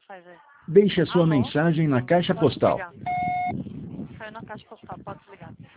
faz aí. Deixe a sua Alô? mensagem na caixa Pode postal. desligar. Caiu na caixa postal, pode desligar.